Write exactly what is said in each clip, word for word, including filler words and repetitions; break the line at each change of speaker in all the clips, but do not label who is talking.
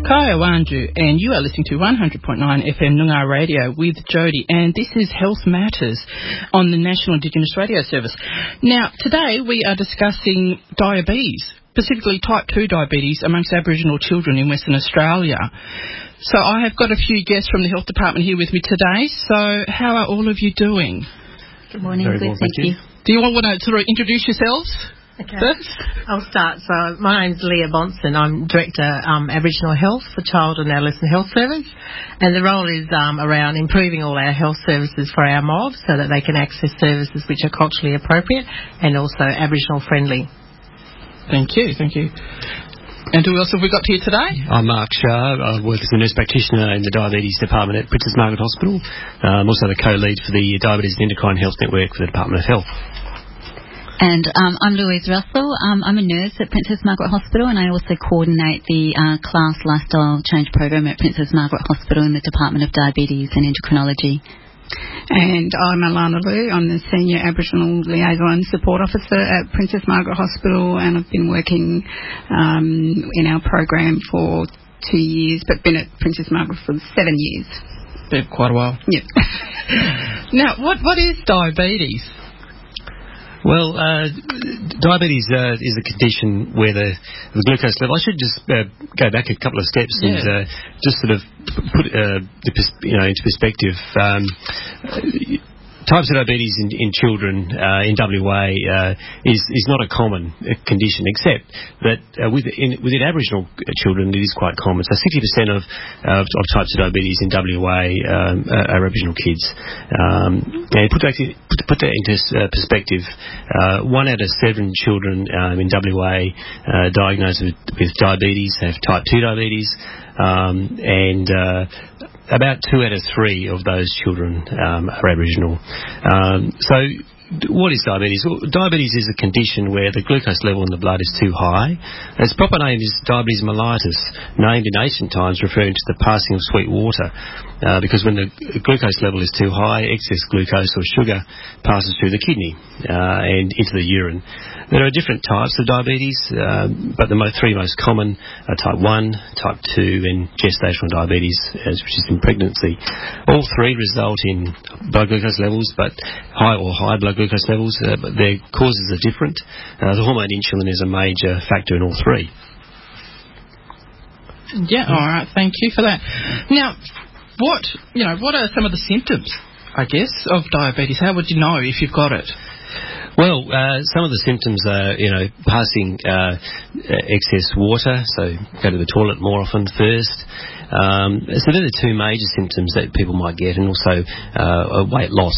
Kaya Wanju, and you are listening to one hundred point nine F M Noongar Radio with Jody, and this is Health Matters on the National Indigenous Radio Service. Now, today we are discussing diabetes, specifically type two diabetes amongst Aboriginal children in Western Australia. So I have got a few guests from the Health Department here with me today. So how are all of you doing?
Good morning.
Very
Good,
well,
thank,
thank you.
you.
Do you all want to sort of introduce yourselves?
Okay.
First?
I'll start. So my name's Leah Bonson. I'm Director um, Aboriginal Health for Child and Adolescent Health Service, and the role is um, around improving all our health services for our mob so that they can access services which are culturally appropriate and also Aboriginal friendly.
Thank you, thank you. And who else have we got here today?
I'm Mark Shah. I work as a nurse practitioner in the Diabetes Department at Princess Margaret Hospital. I'm also the co-lead for the Diabetes and Endocrine Health Network for the Department of Health.
And um, I'm Louise Russell. Um, I'm a nurse at Princess Margaret Hospital, and I also coordinate the uh, class lifestyle change program at Princess Margaret Hospital in the Department of Diabetes and Endocrinology.
And I'm Alana Liu. I'm the Senior Aboriginal Liaison Support Officer at Princess Margaret Hospital, and I've been working um, in our program for two years, but been at Princess Margaret for seven years.
Yeah, quite a while.
Yeah.
Now, what what is diabetes?
Well, uh, diabetes uh, is a condition where the, the glucose level... I should just uh, go back a couple of steps
yeah.
and uh, just sort of put uh, the pers- you know into perspective. Um, Types of diabetes in, in children uh, in W A uh, is is not a common condition, except that uh, with, in, within Aboriginal children it is quite common. So sixty percent of, uh, of types of diabetes in W A um, are Aboriginal kids. Um, and put that, put, put that into uh, perspective, uh, one out of seven children um, in W A uh, diagnosed with, with diabetes have type two diabetes, um, and uh, about two out of three of those children um, are Aboriginal. Um, so what is diabetes? Well, diabetes is a condition where the glucose level in the blood is too high. Its proper name is diabetes mellitus, named in ancient times referring to the passing of sweet water, uh, because when the glucose level is too high, excess glucose or sugar passes through the kidney uh, and into the urine. There are different types of diabetes, uh, but the mo- three most common are type one, type two and gestational diabetes, as, which is in pregnancy. All three result in blood glucose levels, but high or high blood glucose levels, uh, but their causes are different. Uh, the hormone insulin is a major factor in all three.
Yeah, all right, thank you for that. Now, what, you know, what are some of the symptoms, I guess, of diabetes? How would you know if you've got it?
Well, uh, some of the symptoms are, you know, passing uh, excess water, so go to the toilet more often first. Um, so they're the two major symptoms that people might get, and also uh, weight loss.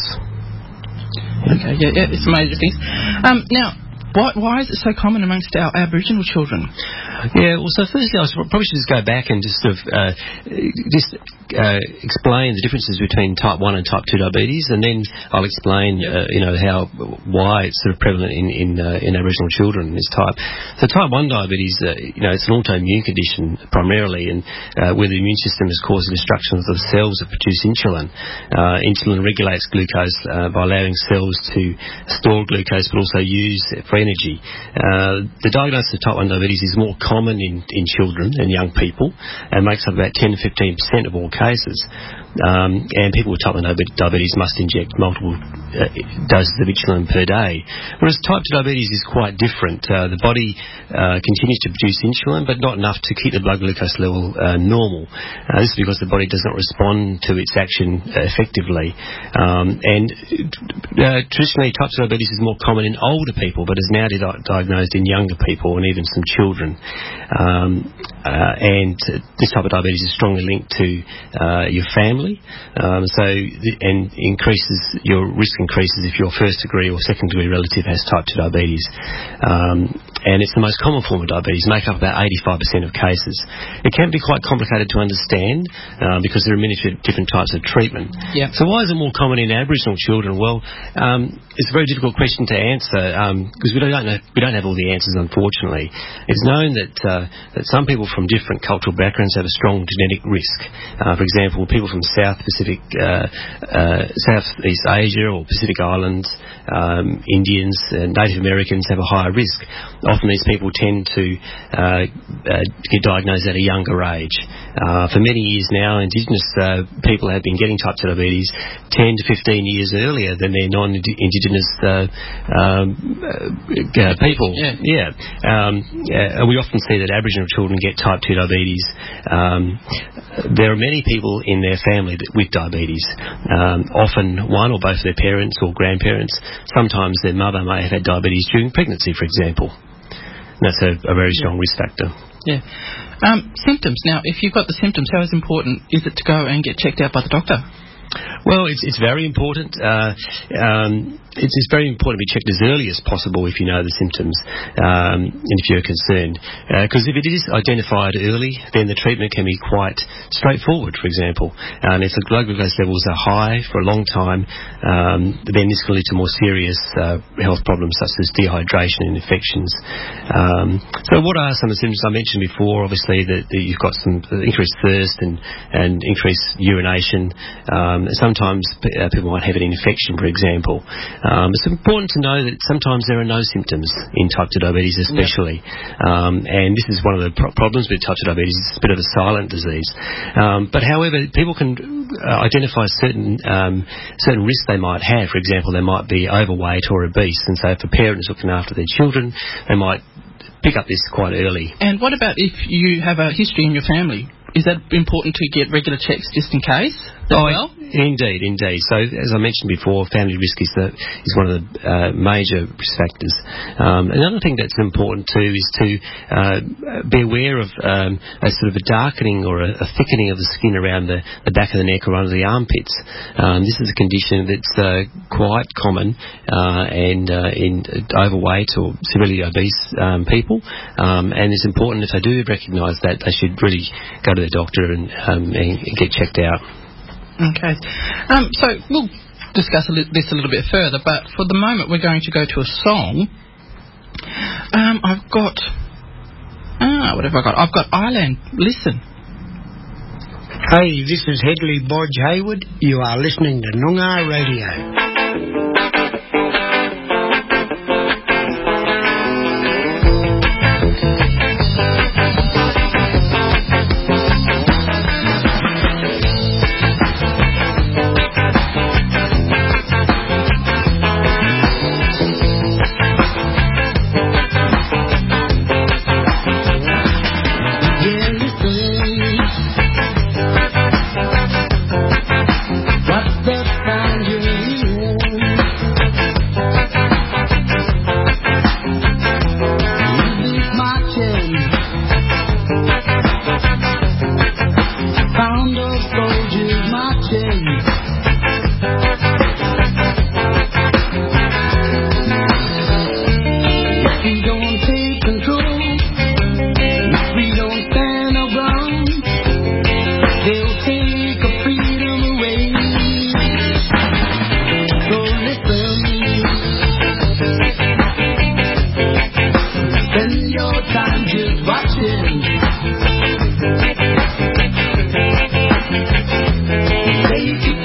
Okay, yeah, yeah, it's major things. Um, now, why, why is it so common amongst our Aboriginal children?
Yeah, well, so firstly, I probably should just go back and just sort of uh, just uh, explain the differences between type one and type two diabetes, and then I'll explain, uh, you know, how why it's sort of prevalent in in, uh, in Aboriginal children, this type. So type one diabetes, uh, you know, it's an autoimmune condition primarily, and uh, where the immune system is causing destruction of the cells that produce insulin. Uh, insulin regulates glucose uh, by allowing cells to store glucose, but also use it for energy. Uh, the diagnosis of type one diabetes is more common in, in children and young people, and makes up about ten to fifteen percent of all cases. Um, and people with type one diabetes must inject multiple uh, doses of insulin per day. Whereas type two diabetes is quite different. Uh, the body uh, continues to produce insulin, but not enough to keep the blood glucose level uh, normal. Uh, this is because the body does not respond to its action uh, effectively. Um, and uh, traditionally, type two diabetes is more common in older people, but is now di- diagnosed in younger people and even some children. Um, uh, and this type of diabetes is strongly linked to uh, your family. Um, so the, and increases your risk increases if your first degree or second degree relative has type two diabetes, um, and it's the most common form of diabetes, make up about eighty-five percent of cases. It can be quite complicated to understand uh, because there are many different types of treatment.
Yeah.
So why is it more common in Aboriginal children? Well, um, it's a very difficult question to answer because um, we don't know we don't have all the answers, unfortunately. It's known that uh, that some people from different cultural backgrounds have a strong genetic risk. Uh, for example, people from South Pacific, uh, uh, Southeast Asia or Pacific Islands, um, Indians, and Native Americans have a higher risk. Often these people tend to uh, uh, get diagnosed at a younger age. Uh, for many years now, Indigenous uh, people have been getting type two diabetes ten to fifteen years earlier than their non-Indigenous uh, um, uh, people.
Yeah.
yeah. Um, uh, we often see that Aboriginal children get type two diabetes. Um, there are many people in their family that, with diabetes. Um, often one or both of their parents or grandparents. Sometimes their mother may have had diabetes during pregnancy, for example. And that's a, a very strong risk factor.
Yeah. Um, symptoms. Now, if you've got the symptoms, how important is it to go and get checked out by the doctor?
Well, it's it's very important. Uh, um, it's, it's very important to be checked as early as possible if you know the symptoms um, and if you're concerned. Because uh, if it is identified early, then the treatment can be quite straightforward, for example. And if the blood glucose levels are high for a long time, um, then this can lead to more serious uh, health problems such as dehydration and infections. Um, so what are some of the symptoms I mentioned before? Obviously that, that you've got some increased thirst and, and increased urination. Um, sometimes p- uh, people might have an infection, for example. Um, it's important to know that sometimes there are no symptoms in type two diabetes especially. Yep. Um, and this is one of the pro- problems with type two diabetes. It's a bit of a silent disease. Um, but however, people can uh, identify certain um, certain risks they might have. For example, they might be overweight or obese. And so if a parent is looking after their children, they might pick up this quite early.
And what about if you have a history in your family? Is that important to get regular checks just in case as
oh,
well?
Indeed, indeed. So, as I mentioned before, family risk is the, is one of the uh, major risk factors. Um, another thing that's important too is to uh, be aware of um, a sort of a darkening or a, a thickening of the skin around the, the back of the neck or under the armpits. Um, this is a condition that's uh, quite common uh, and uh, in overweight or severely obese um, people. Um, and it's important if they do recognise that, they should really go to their doctor and, um, and get checked out.
Okay. Um, so we'll discuss a li- this a little bit further, but for the moment we're going to go to a song. Um, I've got... Ah, what have I got? I've got Island. Listen.
Hey, this is Headley Bodge Hayward. You are listening to Noongar Radio. Take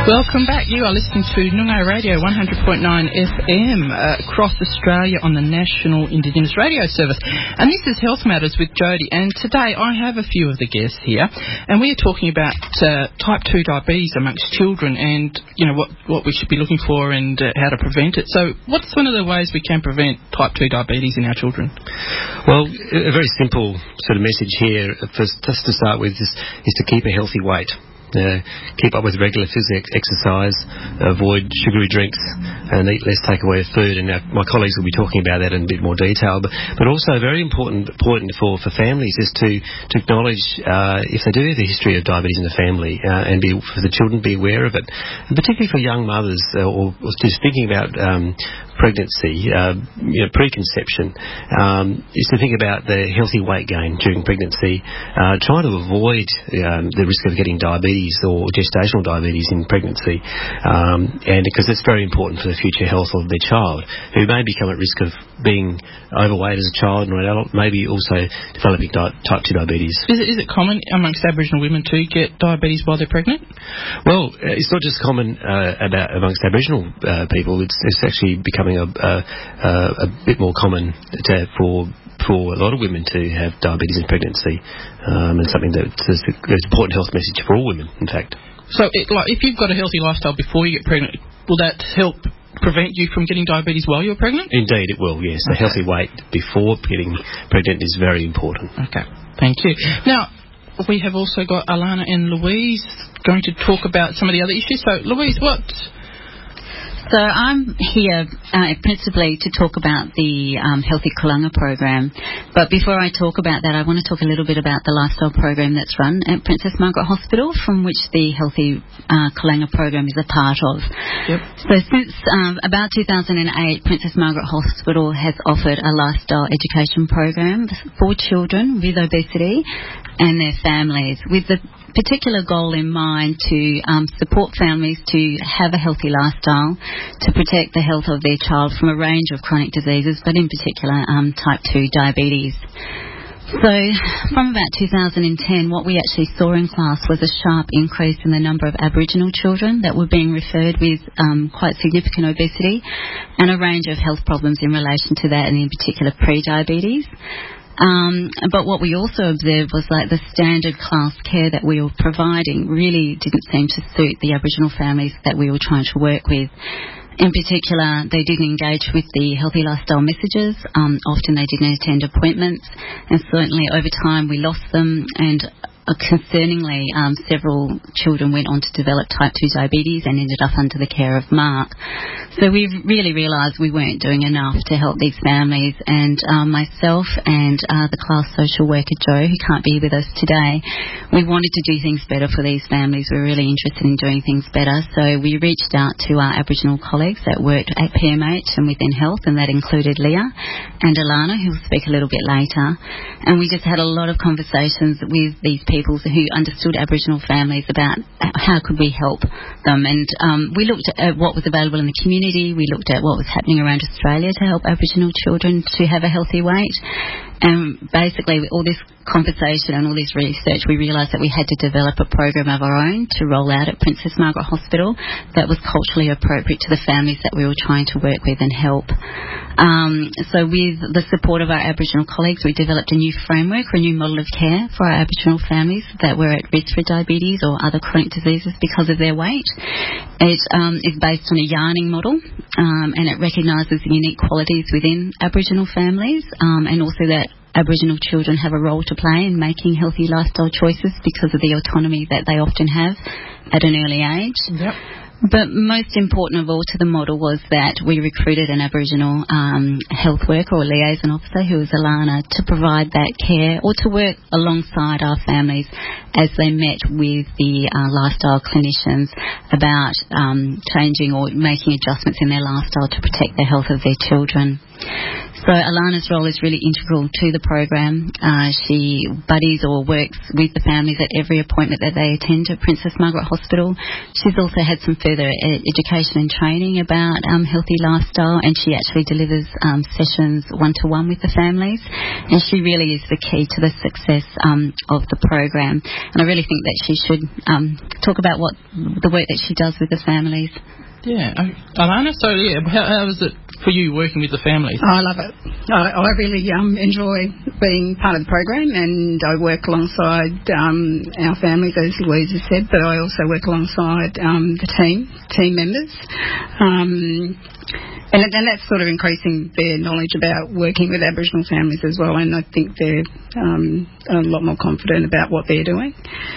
Welcome back. You are listening to Noongar Radio one hundred point nine F M uh, across Australia on the National Indigenous Radio Service. And this is Health Matters with Jody. And today I have a few of the guests here, and we are talking about uh, type two diabetes amongst children, and you know what what we should be looking for and uh, how to prevent it. So, what's one of the ways we can prevent type two diabetes in our children?
Well, a very simple sort of message here, first, just to start with, is, is to keep a healthy weight. Uh, keep up with regular physical exercise, avoid sugary drinks, and eat less takeaway of food. And uh, my colleagues will be talking about that in a bit more detail. But, but also very important important for, for families is to, to acknowledge uh, if they do have a history of diabetes in the family, uh, and be, for the children to be aware of it. And particularly for young mothers uh, or, or just thinking about um, pregnancy, uh, you know, preconception, um, is to think about the healthy weight gain during pregnancy, uh, trying to avoid um, the risk of getting diabetes or gestational diabetes in pregnancy, um, and because it's very important for the future health of their child, who may become at risk of being overweight as a child or an adult, maybe also developing di- type two diabetes.
Is it, is it common amongst Aboriginal women to get diabetes while they're pregnant?
Well, it's not just common uh, about amongst Aboriginal uh, people. It's, it's actually becoming a, a, a bit more common to, for for a lot of women to have diabetes in pregnancy, um, and something that's an important health message for all women, in fact.
So, it, like, if you've got a healthy lifestyle before you get pregnant, will that help prevent you from getting diabetes while you're pregnant?
Indeed, it will, yes.
Okay.
A healthy weight before getting pregnant is very important.
Okay, thank you. Now, we have also got Alana and Louise going to talk about some of the other issues. So, Louise, what...
So I'm here uh, principally to talk about the um, Healthy Kulanga program. But before I talk about that, I want to talk a little bit about the lifestyle program that's run at Princess Margaret Hospital, from which the Healthy uh, Kulanga program is a part of.
Yep.
So since um, about two thousand eight, Princess Margaret Hospital has offered a lifestyle education program for children with obesity and their families, with the particular goal in mind to um, support families to have a healthy lifestyle, to protect the health of their child from a range of chronic diseases, but in particular um, type two diabetes. So from about two thousand ten, what we actually saw in class was a sharp increase in the number of Aboriginal children that were being referred with um, quite significant obesity and a range of health problems in relation to that, and in particular pre-diabetes. Um, but what we also observed was like the standard class care that we were providing really didn't seem to suit the Aboriginal families that we were trying to work with. In particular, they didn't engage with the healthy lifestyle messages. Um, often they didn't attend appointments, and certainly over time we lost them, and uh, concerningly um, several children went on to develop type two diabetes and ended up under the care of Mark. So we really realised we weren't doing enough to help these families, and um, myself and uh, the class social worker Joe, who can't be with us today, we wanted to do things better for these families. We were really interested in doing things better, so we reached out to our Aboriginal colleagues that worked at P M H and within health, and that included Leah and Alana, who will speak a little bit later, and we just had a lot of conversations with these people who understood Aboriginal families about how could we help them, and um, we looked at what was available in the community. We looked at what was happening around Australia to help Aboriginal children to have a healthy weight, and basically with all this conversation and all this research, we realised that we had to develop a program of our own to roll out at Princess Margaret Hospital that was culturally appropriate to the families that we were trying to work with and help. Um, so with the support of our Aboriginal colleagues, we developed a new framework or a new model of care for our Aboriginal families that were at risk for diabetes or other chronic diseases because of their weight. It um, is based on a yarning model, um, and it recognises the unique qualities within Aboriginal families, um, and also that Aboriginal children have a role to play in making healthy lifestyle choices because of the autonomy that they often have at an early age.
Yep.
But most important of all to the model was that we recruited an Aboriginal um, health worker or liaison officer, who was Alana, to provide that care or to work alongside our families as they met with the uh, lifestyle clinicians about um, changing or making adjustments in their lifestyle to protect the health of their children. So Alana's role is really integral to the program. Uh, she buddies or works with the families at every appointment that they attend at Princess Margaret Hospital. She's also had some further ed- education and training about um, healthy lifestyle, and she actually delivers um, sessions one-to-one with the families. And she really is the key to the success um, of the program. And I really think that she should um, talk about what the work that she does with the families.
Yeah. Alana, so yeah, how, how is it for you working with the families?
I love it. I, I really um, enjoy being part of the program, and I work alongside um, our families, as Louise has said, but I also work alongside um, the team, team members. Um, and, and that's sort of increasing their knowledge about working with Aboriginal families as well, and I think they're um, a lot more confident about what they're doing.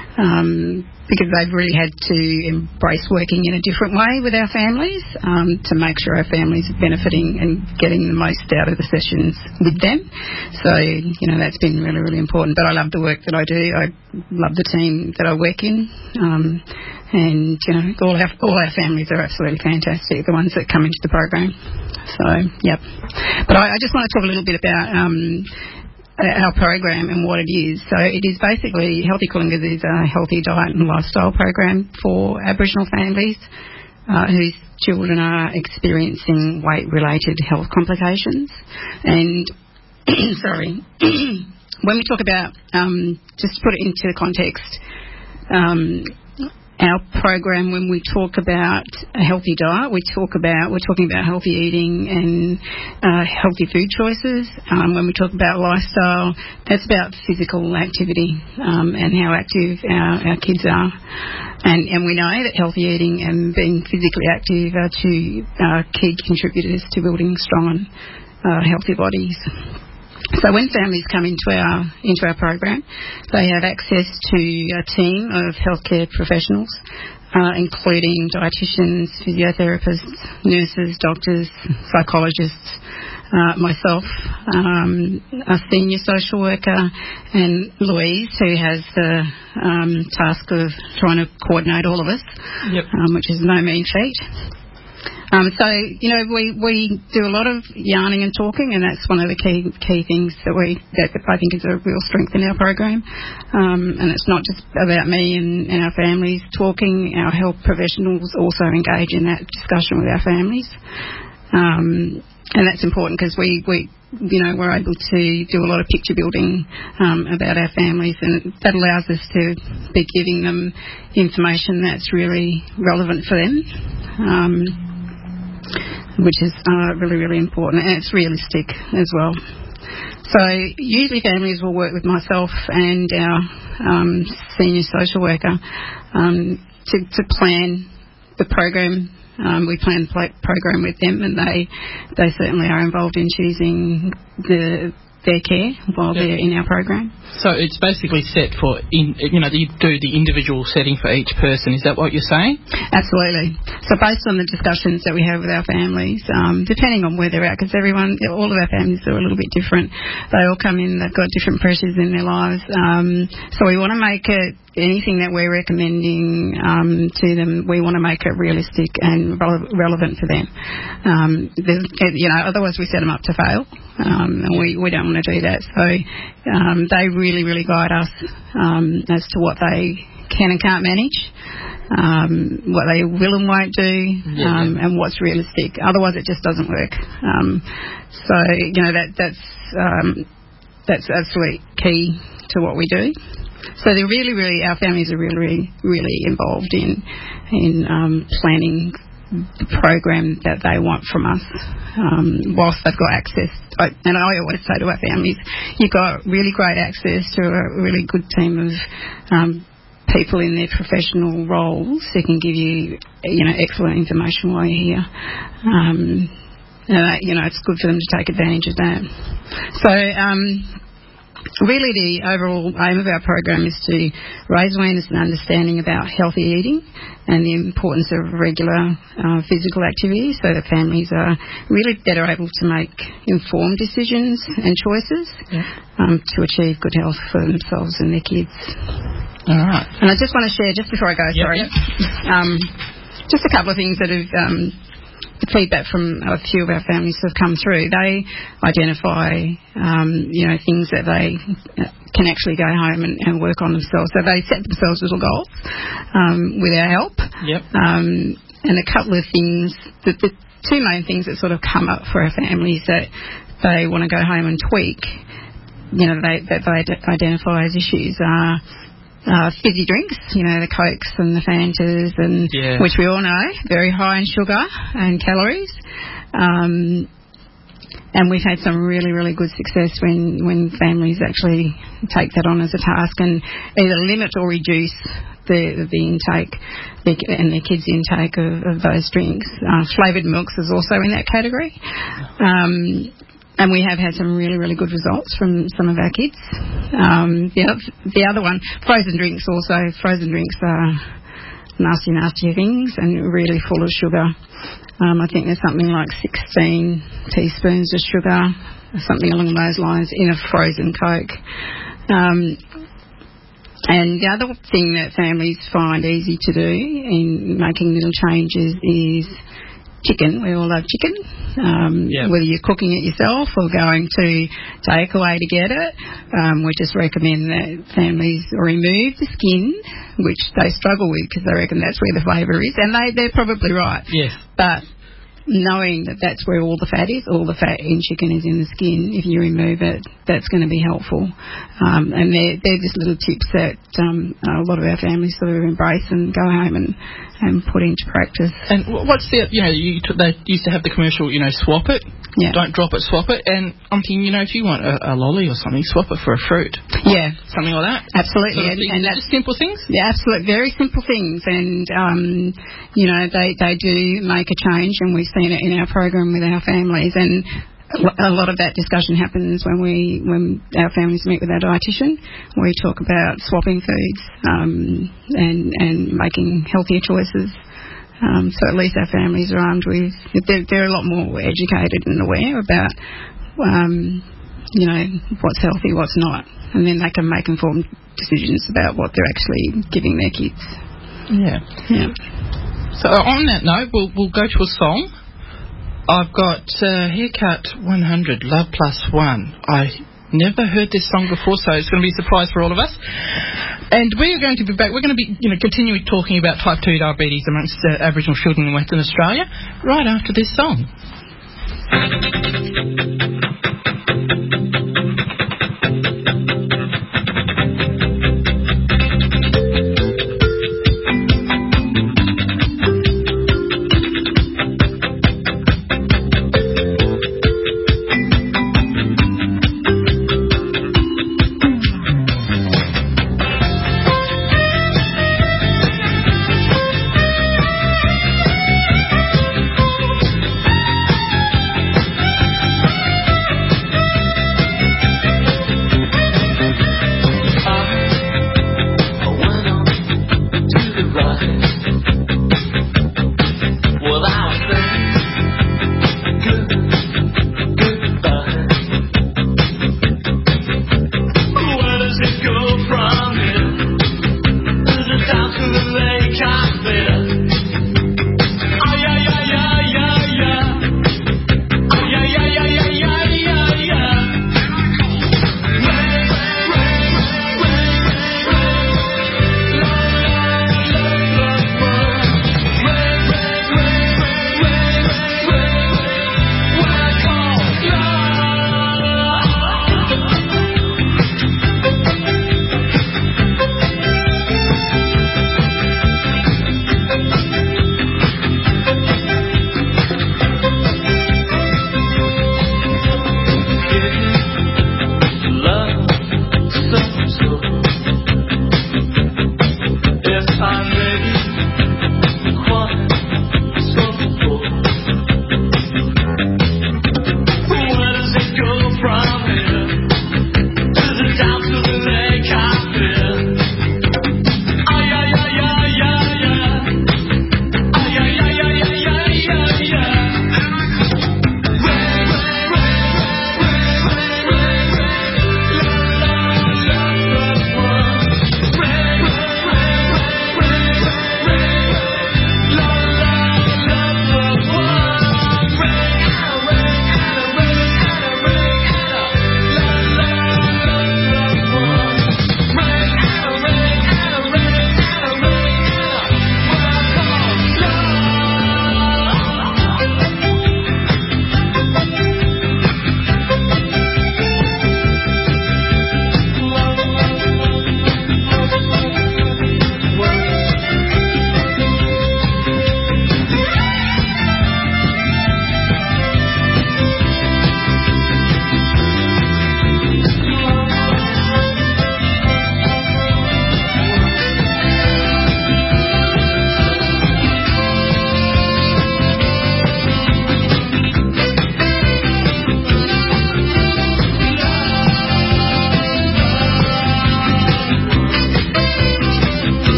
Um, because they've really had to embrace working in a different way with our families um, to make sure our families are benefiting and getting the most out of the sessions with them. So, you know, that's been really, really important. But I love the work that I do. I love the team that I work in. Um, and, you know, all our, all our families are absolutely fantastic, the ones that come into the program. So, yep. But I, I just want to talk a little bit about Um, our program and what it is. So it is basically, Healthy Coolingers is a healthy diet and lifestyle program for Aboriginal families uh, whose children are experiencing weight-related health complications. And, sorry, when we talk about, um, just to put it into context, um, our program, when we talk about a healthy diet, we talk about, we're talking about healthy eating and uh, healthy food choices. Um, when we talk about lifestyle, that's about physical activity um, and how active our, our kids are. And, and we know that healthy eating and being physically active are two uh, key contributors to building strong and uh, healthy bodies. So when families come into our into our program, they have access to a team of healthcare professionals, uh, including dietitians, physiotherapists, nurses, doctors, psychologists, uh, myself, um, a senior social worker, and Louise, who has the um, task of trying to coordinate all of us,
yep.
um, which is no mean feat. Um, so, you know, we, we do a lot of yarning and talking, and that's one of the key key things that we that I think is a real strength in our program. Um, and it's not just about me and, and our families talking. Our health professionals also engage in that discussion with our families. Um, and that's important because we, we, you know, we're able to do a lot of picture building um, about our families, and that allows us to be giving them information that's really relevant for them. Um, which is uh, really, really important, and it's realistic as well. So usually families will work with myself and our um, senior social worker um, to, to plan the program. Um, we plan the program with them, and they they certainly are involved in choosing the their care while yep. they're in our program.
So it's basically set for, in, you know, you do the individual setting for each person. Is that what you're saying?
Absolutely. So based on the discussions that we have with our families, um, depending on where they're at, because everyone, all of our families are a little bit different. They all come in, they've got different pressures in their lives. Um, so we want to make it, anything that we're recommending um, to them, we want to make it realistic and rele- relevant for them. Um, you know, otherwise we set them up to fail, um, and we, we don't want to do that. So um, they really, really guide us um, as to what they can and can't manage, um, what they will and won't do,
yeah,
um,
yeah.
and what's realistic. Otherwise, it just doesn't work. Um, so you know that that's um, that's absolutely key to what we do. So they're really, really, our families are really, really, really involved in in um, planning the program that they want from us, um, whilst they've got access. I, and I always say to our families, you've got really great access to a really good team of um, people in their professional roles who can give you, you know, excellent information while you're here. Um, and, you know, it's good for them to take advantage of that. So, um, really, the overall aim of our program is to raise awareness and understanding about healthy eating and the importance of regular uh, physical activity, so that families are really better able to make informed decisions and choices yeah. um, to achieve good health for themselves and their kids.
All right.
And I just want to share, just before I go,
yep,
sorry,
yep.
Um, just a couple of things that have um, the feedback from a few of our families who have come through, they identify, um, you know, things that they can actually go home and, and work on themselves. So they set themselves little goals um, with our help.
Yep.
Um, and a couple of things, the, the two main things that sort of come up for our families that they want to go home and tweak, you know, they, that they identify as issues are Uh, fizzy drinks, you know, the Cokes and the Fantas, and
yeah.
which we all know, very high in sugar and calories. Um, and we've had some really, really good success when, when families actually take that on as a task and either limit or reduce the, the intake the, and their kids' intake of, of those drinks. Uh, flavoured milks is also in that category. Um, And we have had some really, really good results from some of our kids. Um, the, other, the other one, frozen drinks also. Frozen drinks are nasty, nasty things and really full of sugar. Um, I think there's something like sixteen teaspoons of sugar, something along those lines, in a frozen Coke. Um, and the other thing that families find easy to do in making little changes is chicken. We all love chicken. Um,
yeah.
Whether you're cooking it yourself or going to takeaway to get it, um, we just recommend that families remove the skin, which they struggle with because they reckon that's where the flavour is, and they, they're probably right.
Yes.
But knowing that that's where all the fat is, all the fat in chicken is in the skin, if you remove it, that's going to be helpful. Um, and they're, they're just little tips that um, a lot of our families sort of embrace and go home and, and put into practice.
And what's the, you know, you t- they used to have the commercial, you know, swap it,
yeah.
don't drop it, swap it. And I'm thinking, you know, if you want a, a lolly or something, swap it for a fruit.
Yeah.
Something like that.
Absolutely.
Sort of
and, and that's
just simple things?
Yeah, absolutely. Very simple things. And, um, you know, they, they do make a change, and we've seen it in our program with our families. And a lot of that discussion happens when we when our families meet with our dietitian. We talk about swapping foods um, and and making healthier choices. Um, so at least our families are armed with they're, they're a lot more educated and aware about um, you know what's healthy, what's not, and then they can make informed decisions about what they're actually giving their kids.
Yeah.
Yeah.
So on that note, we'll we'll go to a song. I've got uh, Haircut one hundred, Love Plus One. I never heard this song before, so it's going to be a surprise for all of us. And we're going to be back. We're going to be, you know, continuing talking about type two diabetes amongst uh, Aboriginal children in Western Australia right after this song.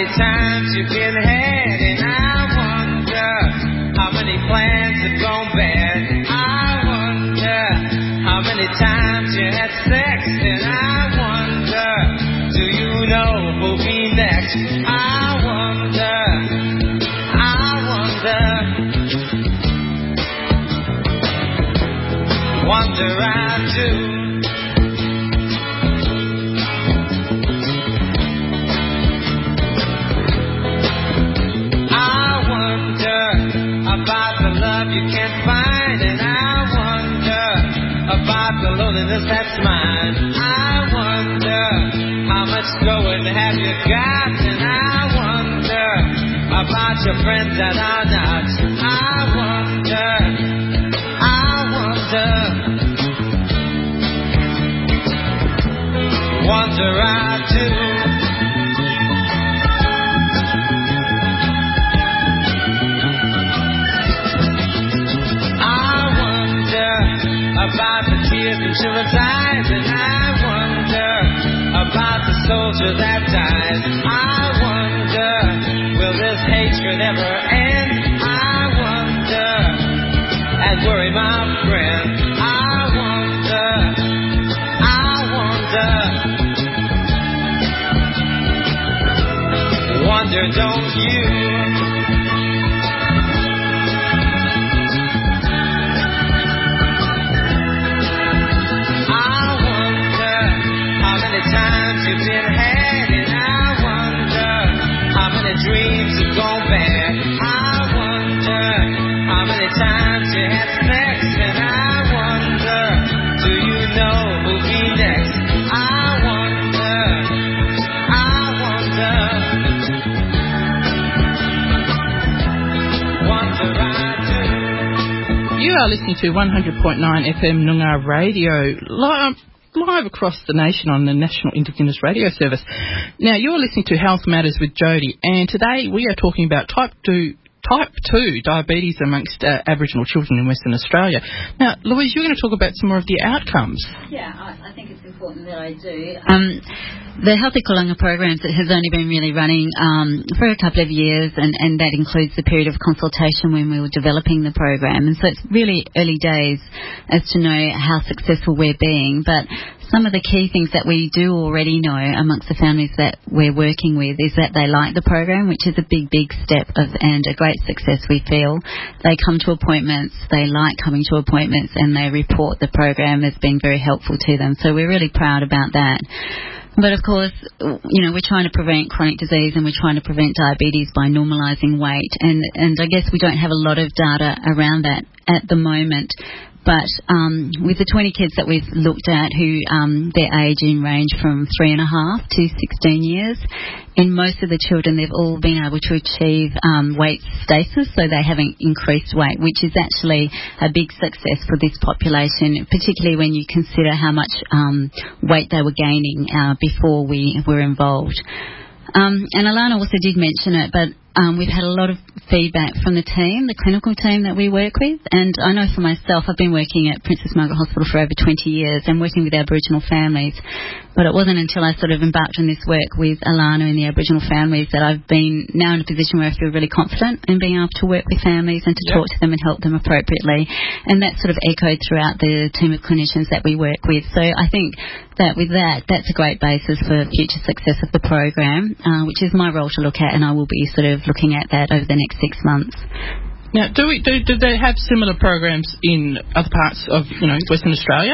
many times you've been had, and I wonder how many plans have gone bad. I wonder how many times you had sex, and I wonder, do you know who'll be next? I wonder, I wonder, wonder I do. You can't find, and I wonder about the loneliness that's mine. I wonder how much going have you got, and I wonder about your friends that are not. I wonder, I wonder, wonder I do. About the tears in children's eyes, and I wonder about the soldier that died. I wonder, will this hatred ever end? I wonder, and worry my friend. I wonder, I wonder, wonder don't you? Times you've been had, and I wonder how many dreams have gone bad. I wonder how many times you had sex, and I wonder, do you know who'll be next? I wonder, I wonder, wonder I do.
You are listening to one hundred point nine F M Noongar Radio. Live live across the nation on the National Indigenous Radio Service. Now, you're listening to Health Matters with Jody, and today we are talking about type two, type two diabetes amongst uh, Aboriginal children in Western Australia. Now, Louise, you're going to talk about some more of the outcomes.
Yeah, I, I think it's important that I do. Um, the Healthy Kulanga program has only been really running um, for a couple of years, and, and that includes the period of consultation when we were developing the program. And so it's really early days as to know how successful we're being. But some of the key things that we do already know amongst the families that we're working with is that they like the program, which is a big, big step of, and a great success, we feel. They come to appointments, they like coming to appointments, and they report the program as being very helpful to them. So we're really proud about that. But of course, you know, we're trying to prevent chronic disease and we're trying to prevent diabetes by normalising weight. And, and I guess we don't have a lot of data around that at the moment. But um, with the twenty kids that we've looked at who um, their aging range from three and a half to sixteen years, in most of the children they've all been able to achieve um, weight stasis, so they haven't increased weight, which is actually a big success for this population, particularly when you consider how much um, weight they were gaining uh, before we were involved. Um, and Alana also did mention it, but um, we've had a lot of feedback from the team, the clinical team that we work with. And I know for myself, I've been working at Princess Margaret Hospital for over twenty years and working with Aboriginal families. But it wasn't until I sort of embarked on this work with Alana and the Aboriginal families that I've been now in a position where I feel really confident in being able to work with families and to yep. talk to them and help them appropriately. And that's sort of echoed throughout the team of clinicians that we work with. So I think that with that, that's a great basis for future success of the program, uh, which is my role to look at, and I will be sort of looking at that over the next six months.
Now, do we do, do they have similar programs in other parts of, you know, Western Australia?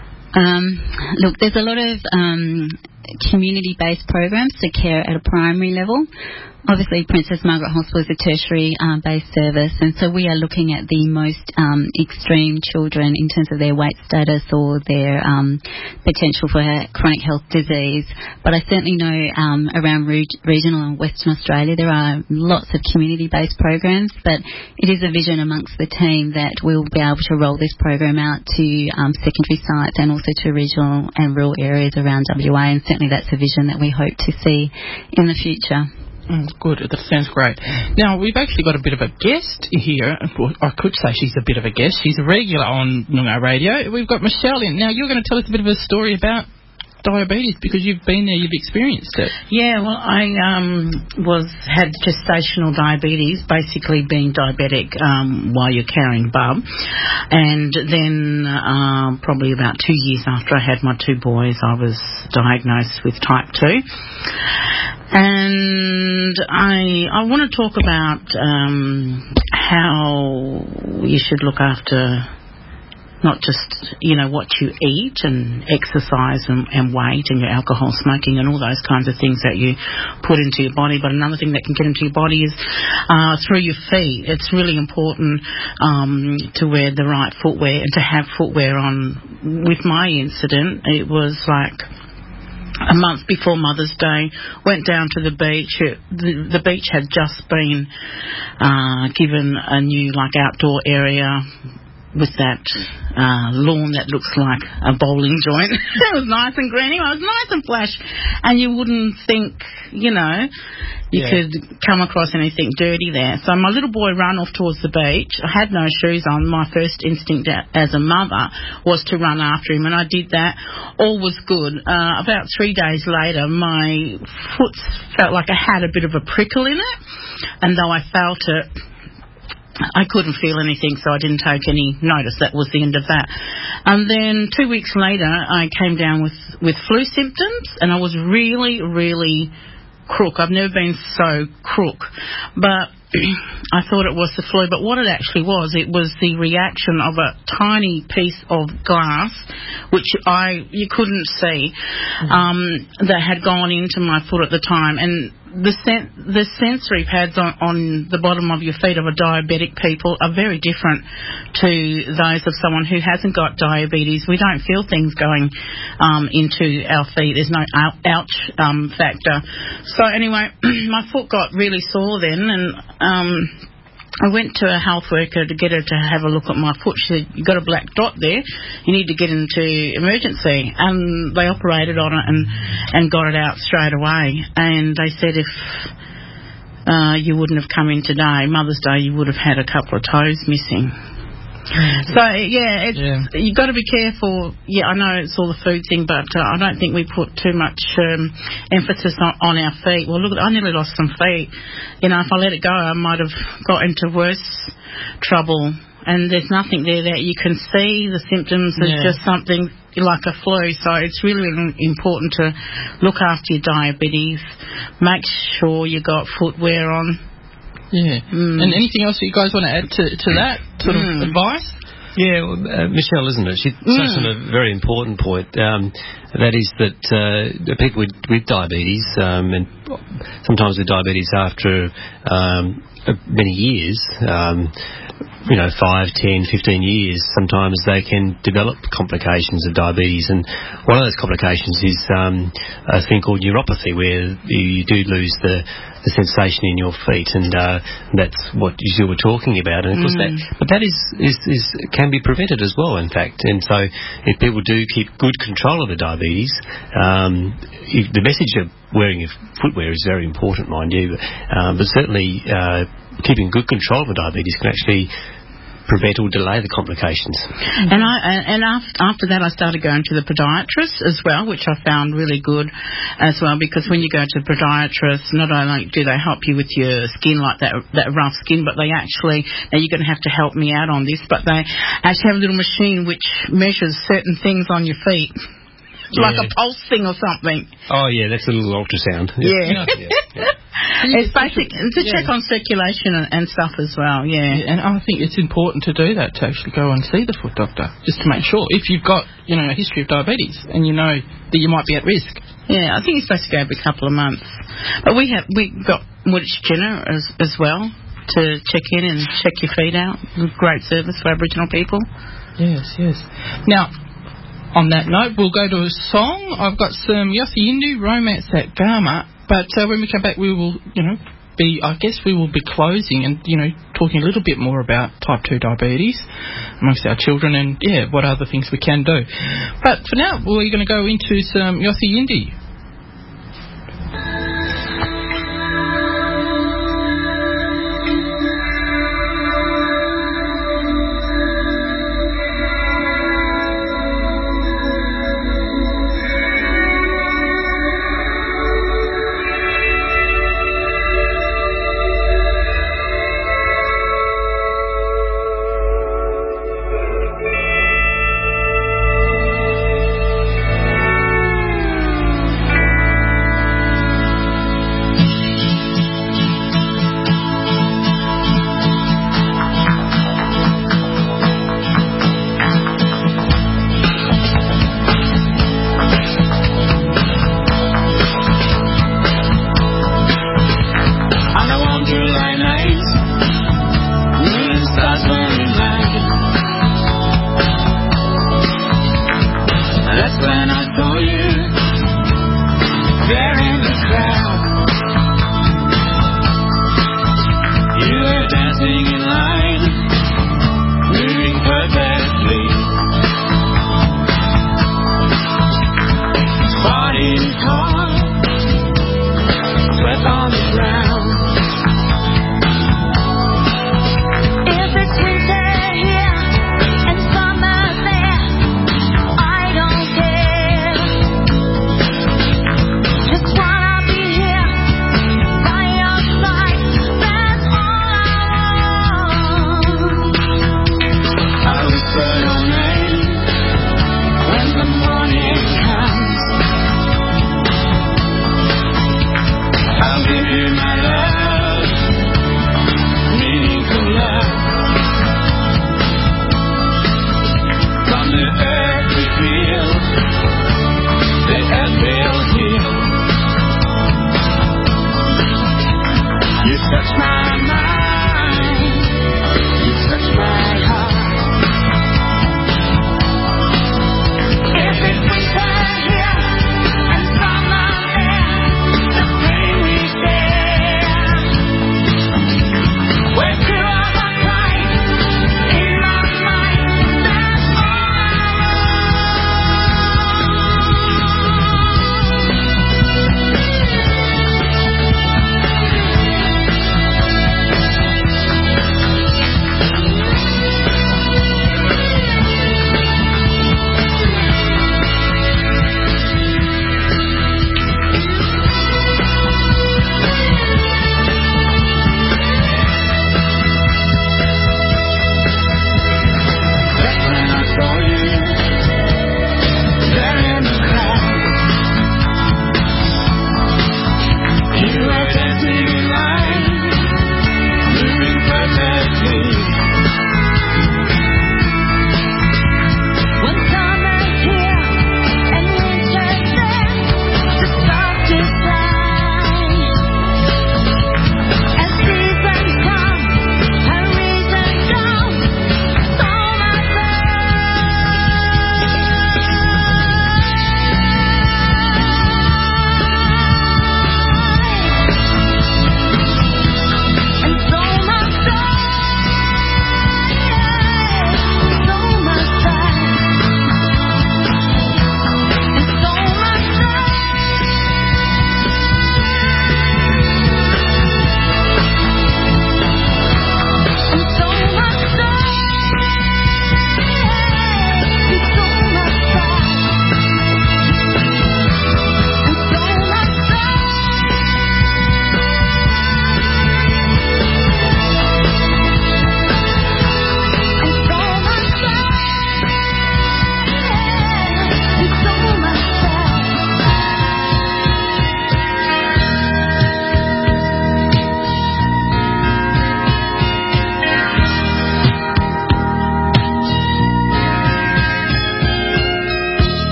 Um, look, there's a lot of um, community-based programs to care at a primary level. Obviously, Princess Margaret Hospital is a tertiary-based um, service, and so we are looking at the most um, extreme children in terms of their weight status or their um, potential for chronic health disease. But I certainly know um, around re- regional and Western Australia there are lots of community-based programs, but it is a vision amongst the team that we'll be able to roll this program out to um, secondary sites and also to regional and rural areas around W A, and certainly that's a vision that we hope to see in the future.
Mm, good, that sounds great. Now, we've actually got a bit of a guest here. I could say she's a bit of a guest. She's a regular on Noongar Radio. We've got Michelle in. Now, you're going to tell us a bit of a story about diabetes? Because you've been there, you've experienced it.
Yeah, well, I um, was had gestational diabetes, basically being diabetic um, while you're carrying bub. And then uh, probably about two years after I had my two boys, I was diagnosed with type two. And I I want to talk about um, how you should look after not just, you know, what you eat and exercise and, and weight and your alcohol smoking and all those kinds of things that you put into your body, but another thing that can get into your body is uh, through your feet. It's really important um, to wear the right footwear and to have footwear on. With my incident, it was like a month before Mother's Day, went down to the beach. It, the, the beach had just been uh, given a new, like, outdoor area with that uh, lawn that looks like a bowling joint. It was nice and green. It was nice and flash. And you wouldn't think, you know, you yeah. could come across anything dirty there. So my little boy ran off towards the beach. I had no shoes on. My first instinct as a mother was to run after him, and I did that. All was good. Uh, about three days later, my foot felt like I had a bit of a prickle in it, and though I felt it, I couldn't feel anything, so I didn't take any notice. That was the end of that. And then two weeks later, I came down with, with flu symptoms, and I was really, really crook. I've never been so crook. But I thought it was the flu, but what it actually was, it was the reaction of a tiny piece of glass, which I you couldn't see, um, that had gone into my foot at the time. And the sen- the sensory pads on, on the bottom of your feet of a diabetic people are very different to those of someone who hasn't got diabetes. We don't feel things going um, into our feet. There's no ou- ouch um, factor. So anyway, my foot got really sore then, and um, I went to a health worker to get her to have a look at my foot. She said, "You've got a black dot there. You need to get into emergency." And they operated on it and, and got it out straight away. And they said if uh, you wouldn't have come in today, Mother's Day, you would have had a couple of toes missing. So, yeah, it's, yeah. you've got to be careful. Yeah, I know it's all the food thing, but uh, I don't think we put too much um, emphasis on, on our feet. Well, look, I nearly lost some feet. You know, if I let it go, I might have got into worse trouble. And there's nothing there that you can see. The symptoms is yeah. just something like a flu. So it's really, really important to look after your diabetes. Make sure you got footwear on.
Yeah. Mm. And anything else that you guys want to add to, to that sort mm. of advice?
Yeah, well, uh, Michelle, isn't it? She mm. touched on a very important point. Um, that is that uh, the people with, with diabetes, um, and sometimes with diabetes after um, many years, um, you know, five, ten, fifteen years, sometimes they can develop complications of diabetes. And one of those complications is um, a thing called neuropathy, where you do lose the, the sensation in your feet, and uh, that's what you were talking about. And of course, mm. that, but that is, is, is can be prevented as well, in fact. And so, if people do keep good control of the diabetes, um, if the message of wearing your footwear is very important, mind you, um, but certainly uh, keeping good control of the diabetes can actually prevent or delay the complications.
And I and after, after that I started going to the podiatrist as well, which I found really good as well, because when you go to the podiatrist, not only do they help you with your skin, like that that rough skin, but they actually, now you're going to have to help me out on this, but they actually have a little machine which measures certain things on your feet. Yeah. Like a pulse thing or something.
Oh, yeah, that's a little ultrasound.
Yeah.
yeah. yeah.
It's basic to yeah. check on circulation and, and stuff as well, yeah.
yeah. And I think it's important to do that, to actually go and see the foot doctor, just to make sure. If you've got, you know, a history of diabetes and you know that you might be at risk.
Yeah, I think you're supposed to go every couple of months. But we have we got Woolwich Jenner as, as well to check in and check your feet out. Great service for Aboriginal people.
Yes, yes. Now, on that note, we'll go to a song. I've got some Yossi Yindu, Romance at Garma, but uh, when we come back, we will, you know, be, I guess we will be closing and, you know, talking a little bit more about type two diabetes amongst our children and, yeah, what other things we can do. But for now, we're going to go into some Yossi Yindi.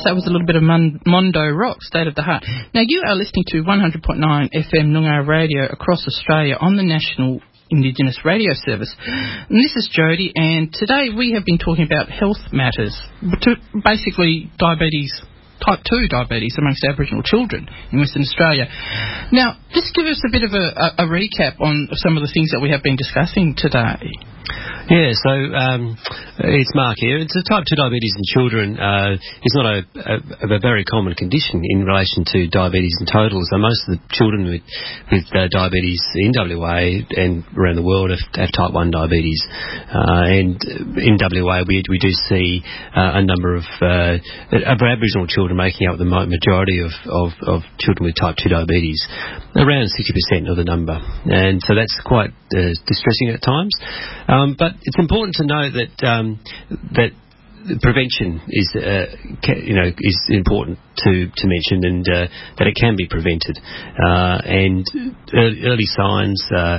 that was a little bit of Mon- Mondo Rock, State of the Heart. Now, you are listening to one hundred point nine F M Noongar Radio across Australia on the National Indigenous Radio Service. And this is Jody, and today we have been talking about health matters, to basically diabetes, type two diabetes amongst Aboriginal children in Western Australia. Now, just give us a bit of a, a, a recap on some of the things that we have been discussing today.
Yeah, so um, it's Mark here. It's a type two diabetes in children. Uh, it's not a, a, a very common condition in relation to diabetes in total. So most of the children with, with uh, diabetes in W A and around the world have, have type one diabetes. Uh, and in W A we, we do see uh, a number of, uh, of Aboriginal children making up the majority of, of, of children with type two diabetes, around sixty percent of the number. And so that's quite uh, distressing at times. Um, but it's important to know that um, that prevention is, uh, ca- you know, is important to, to mention, and uh, that it can be prevented. Uh, and early signs, uh,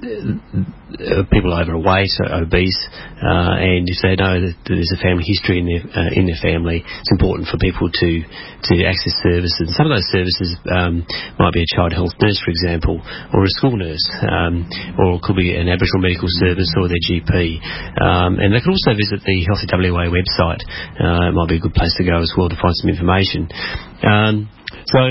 people overweight, obese, uh, and if they know that there's a family history in their uh, in their family, it's important for people to to access services. Some of those services um, might be a child health nurse, for example, or a school nurse, um, or it could be an Aboriginal medical service or their G P. Um, and they can also visit the Healthy W A website. Uh, it might be a good place to go as well to find some information. Um, so,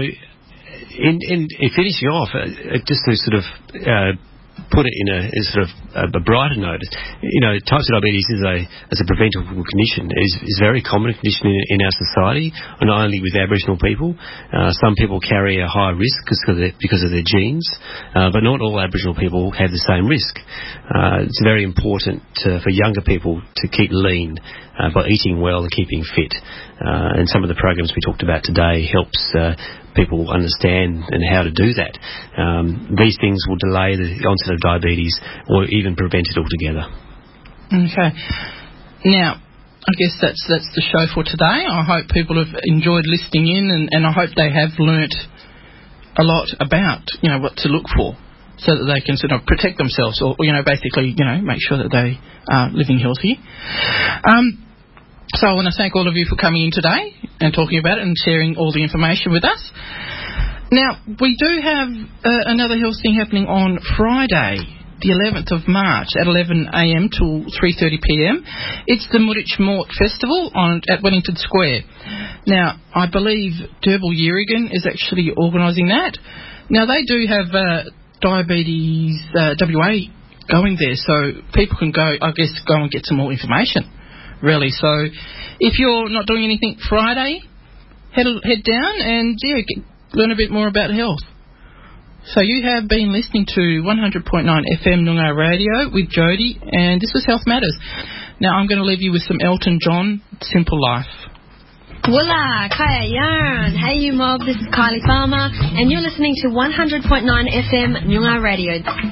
in, in, in finishing off, uh, just to sort of uh, put it in a, in sort of a, a brighter note, you know, type two diabetes is a as a preventable condition. It is, is a very common condition in, in our society, not only with Aboriginal people. Uh, some people carry a higher risk because of their, because of their genes, uh, but not all Aboriginal people have the same risk. Uh, it's very important to, for younger people to keep lean uh, by eating well and keeping fit. Uh, and some of the programs we talked about today helps uh, people understand and how to do that. Um, these things will delay the onset of diabetes or even prevent it altogether.
Okay. Now, I guess that's that's the show for today. I hope people have enjoyed listening in, and, and I hope they have learnt a lot about, you know, what to look for, so that they can sort of protect themselves, or, you know, basically, you know, make sure that they are living healthy. Um, So I want to thank all of you for coming in today and talking about it and sharing all the information with us. Now, we do have uh, another health thing happening on Friday, the eleventh of March at eleven a m till three thirty p m. It's the Murich Mort Festival on at Wellington Square. Now, I believe Derbyl Yerrigan is actually organising that. Now, they do have uh, diabetes uh, W A going there, so people can go, I guess, go and get some more information. Really, so if you're not doing anything Friday, head head down and yeah, get, learn a bit more about health. So you have been listening to one hundred point nine F M Noongar Radio with Jody, and this was Health Matters. Now I'm going to leave you with some Elton John, Simple Life.
Wula, kaya yarn. Hey you mob, this is Kylie Farmer, and you're listening to one hundred point nine F M Noongar Radio.